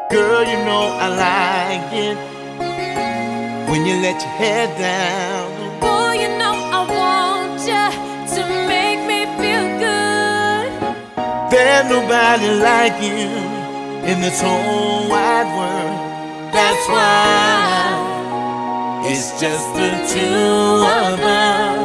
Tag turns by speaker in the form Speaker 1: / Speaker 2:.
Speaker 1: Girl, you know I like it when you let your head down.
Speaker 2: Boy, you know I want you to make me feel good.
Speaker 1: There's nobody like you in this whole wide world. That's why it's just the two of us.